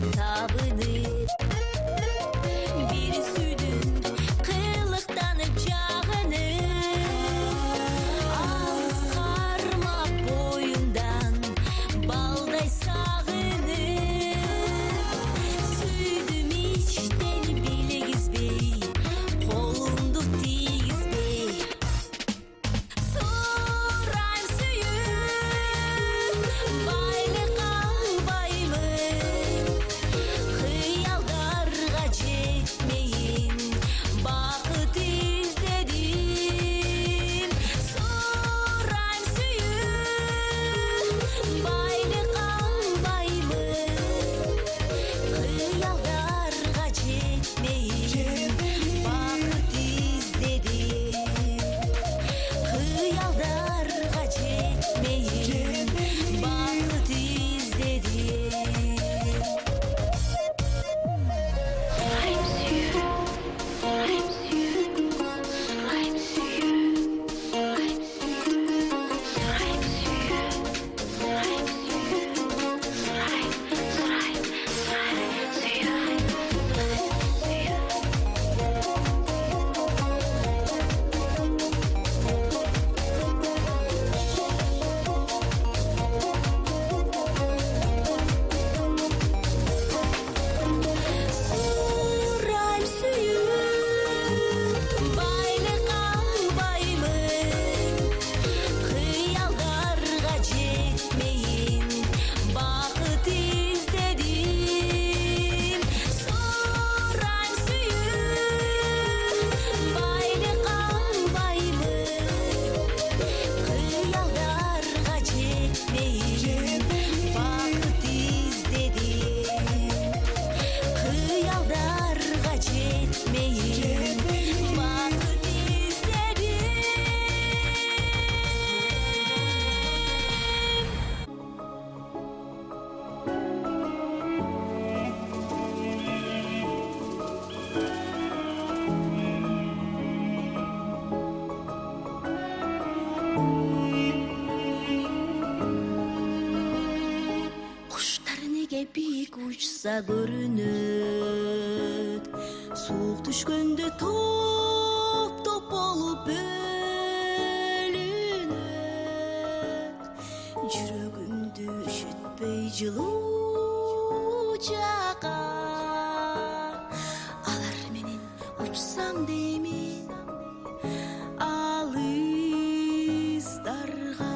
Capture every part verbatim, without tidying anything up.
табынып бир сүйдүм кылыктанып жагынып алыс кармап боюндан балдай сагынып сүйдүм иштен билегизбей колумду тийгизбей сурайм сүйүп байлык албаймын кыялдарга жетмейин бакыт издедим сурайм сүйүп байлык албаймын кыялдарга жетмейин бакыт издедим кыялдарга жетмейин бакыт издедим сурайм сүйүп байлык албаймын кыялдарга жетмейин бакыт издедим сурайм сүйүп байлык албаймын кыялдарга жетмейин бакыт издедим кыялдарга жетмейин бакыт издедим Куштар неге бийик учса көрүнөт суук түшкөндө топ топ болуп бөлүнөт жүрөгүмдү üşүтпөй жылуу жакка алар менен учсам деймин алыстарга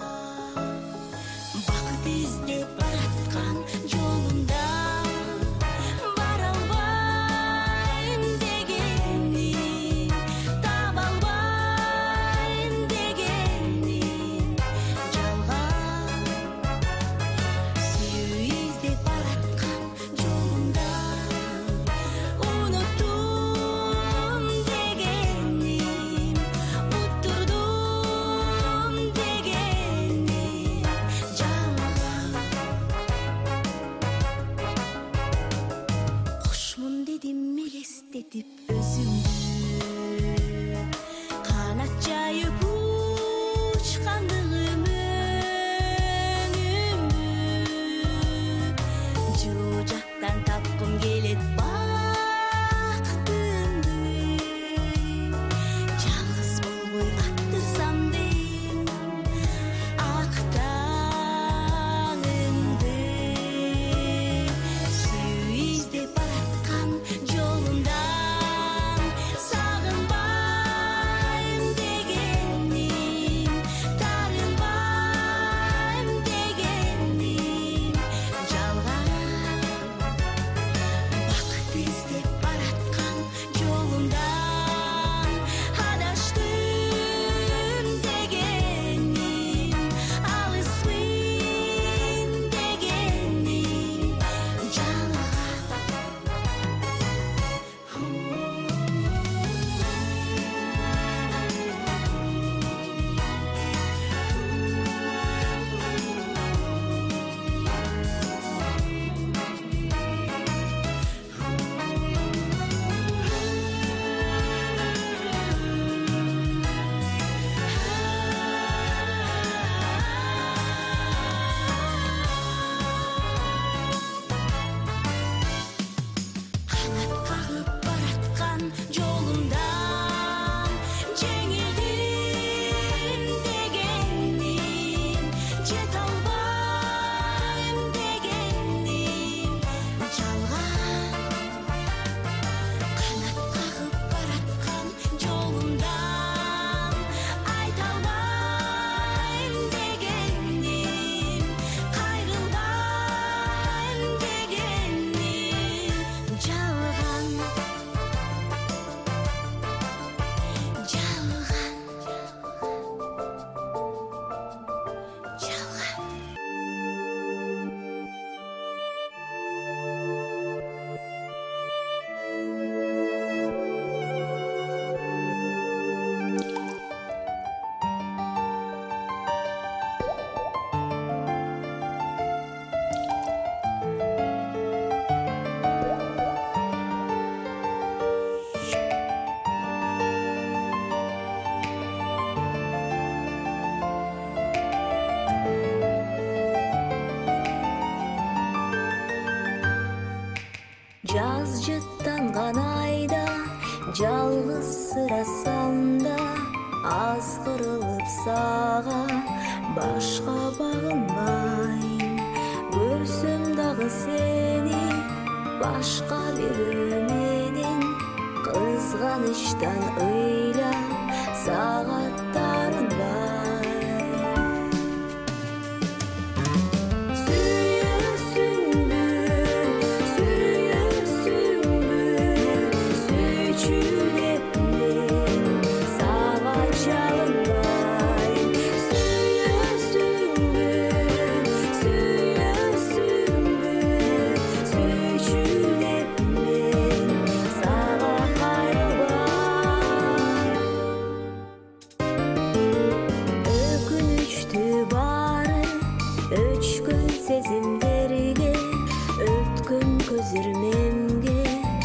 бакыт издеп бараткан жолумда бара албайм дегеним таба албайм дегеним жалган сүйүү издеп бараткан жолумда унуттум дегеним уттурдум дегеним жалган кошмун дедим элестетип өзүмдү канат жайып учкандыгым өңүмдү жоо жактан тапкым келет бактымды жалгыз болбой аттырсам дейм ак таңымды сүйүү издеп бараткан жолумда Жаз жыттанган айда жалгыз сырасам да азгырылып сага башка багынбайм. Көрсөм дагы сени башка бирөө менен кызганычтан ыйлап сагаттарын бай. Сүйөсүңбү, сүйөсүңбү, сүйчү деп мен сага жалынбайм. Сүйөсүңбү, сүйөсүңбү, сүйчү деп мен сага кайрылбайм. Өкүнүчтүү баары өчкөн сезимдерге, өткөн көз ирмемге,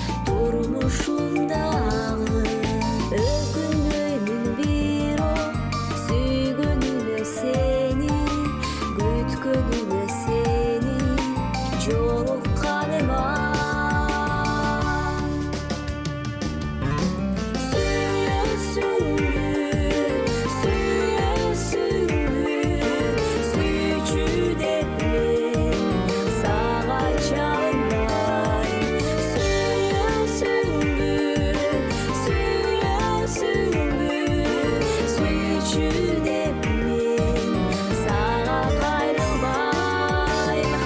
турмушумдагы өкүнбөймүн бирок сүйгөнүмө сени, күткөнүмө сени жолукканыма. Сүйөсүңбү, сүйөсүңбү, сүйчү деп мен сага жалынбайм. Сүйөсүңбү, сүйөсүңбү, сүйчү деп мен сага кайрылбайм.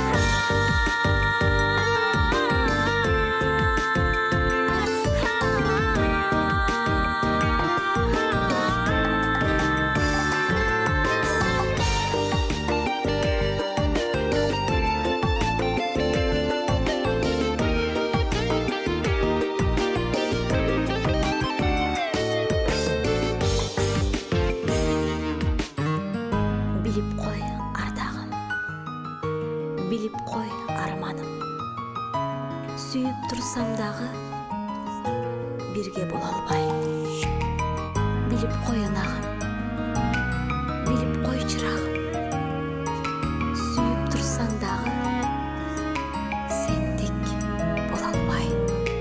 Билип кой ардагым, билип кой арманым. Сүйүп турсам дагы бирге боло албайм. Билип кой ынагым, билип кой чырагым. Сүйүп турсаң дагы сендик боло албайм.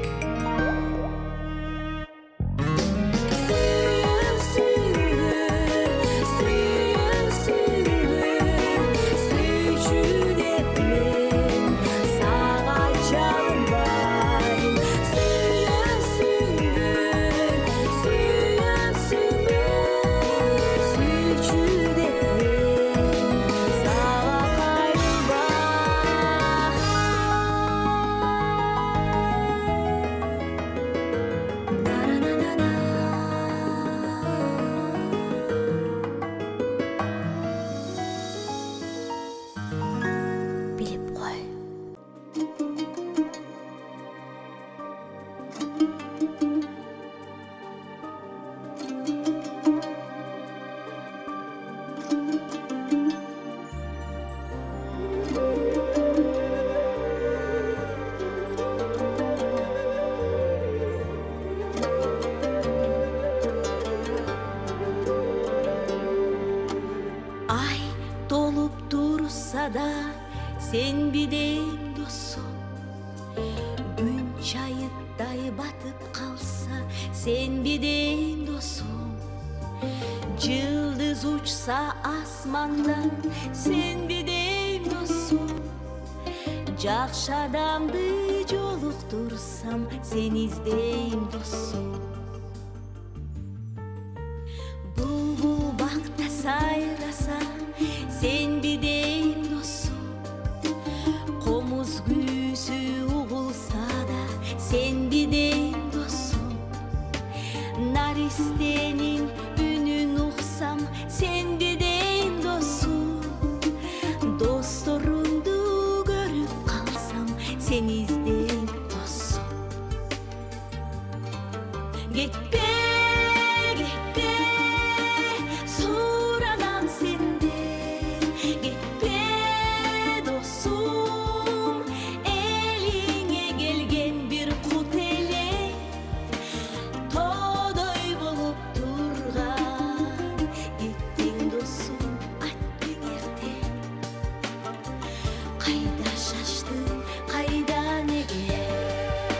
Сүйөсүңбү, сүйөсүңбү, сүйчү деп мен сага жалынбайм. Сүйөсүңбү, сүйөсүңбү, сүйчү деп мен сага кайрылбайм. На-на-на-на-на. Билип кой. Ай толуп турса да сен бидейм досум. Күн чайыттай батып калса сен бидейм досум. Жылдыз учса асмандан сен бидейм досум. Жакшы адамды жолуктурсам сен издейм досум. Булбул бакта сайраса сен бидейм досум. Комуз күүсү угулса да сен бидейм досум. Наристенин үнүн уксам сен бидейм досум. Досторумду көрүп калсам сен издейм досум. Кетпе, кетпе, суранам сенден. Кетпе, досум, элиңе келген бир кут эле. Тодой болуп турган, кеттиң досум, аттың эрте. Кайда шаштың, кайда неге?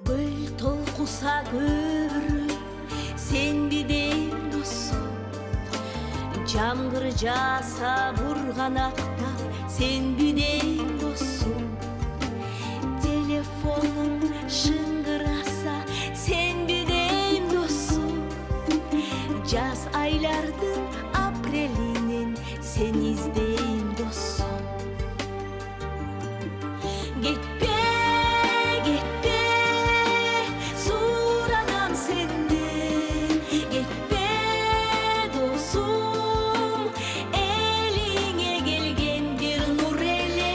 көл толкуса көбүрү сен биден досум. Жамгыр жааса бурганакта сен биден досум. Телефонум шыңгыраса сен биден досум. Жаз айлардын апрелинен сен издейм досум. Кетпе, кетпе, суранам сенден. Кетпе, досум, элиңе келген бир нур эле.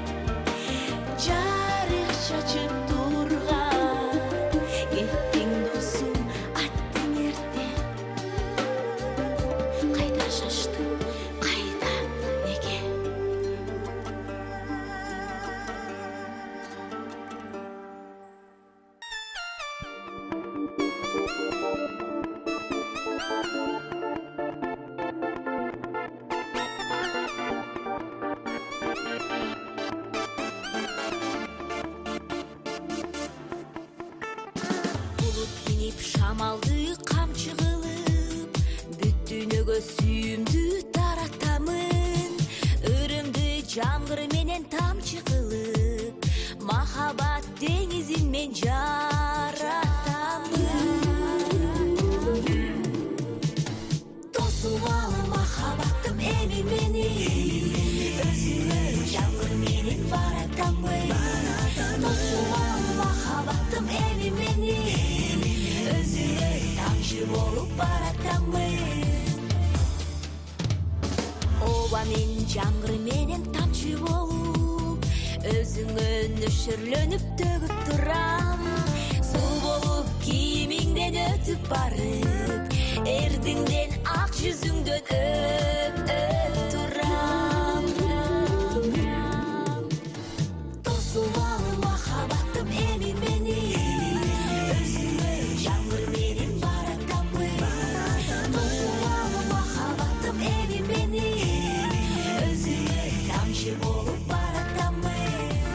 Жарык чачып турган, кеттиң досум, аттың эрте. Кайда шаштың, кайда, неге? Булут минип шамалды камчы кылып, бүт дүйнөгө сүйүмдү таратамын. Өрүмдү жамгыр менен тамчы кылып, махабат деңизин мен жаратамын. Досум алым махабаттым эми мени, өзүңө жамгыр менен баратамын. Досум алым махабаттым эми мени, өзүңө тамчы болуп баратамын. Оба мен жамгыр менен тамчы болуп, өзүңө нөшөрлөнүп төгүп турам. Суу болуп кийимиңден өтүп барып, эрдиңден ак жүзүңдөн өп-өп турам. Досум алым махабаттым эми мени, өзүңө жамгыр менен баратамын. Досум алым махабаттым эми мени, өзүңө тамчы болуп баратамын.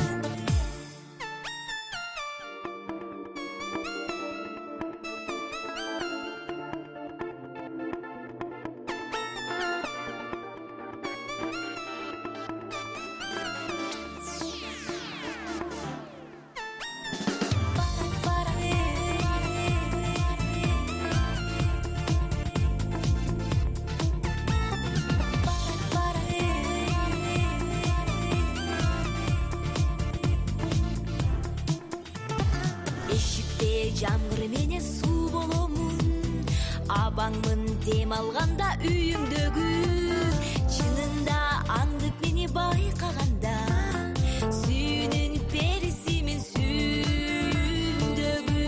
Эшикте жамгыр менен суу боломун, абаңмын дем алганда үйүңдөгү. Чынында аңдып мени байкаганда, сүйүүнүн перисимин сүйүндөгү.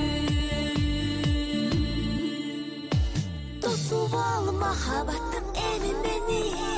Досум алым махабаттым эми мени,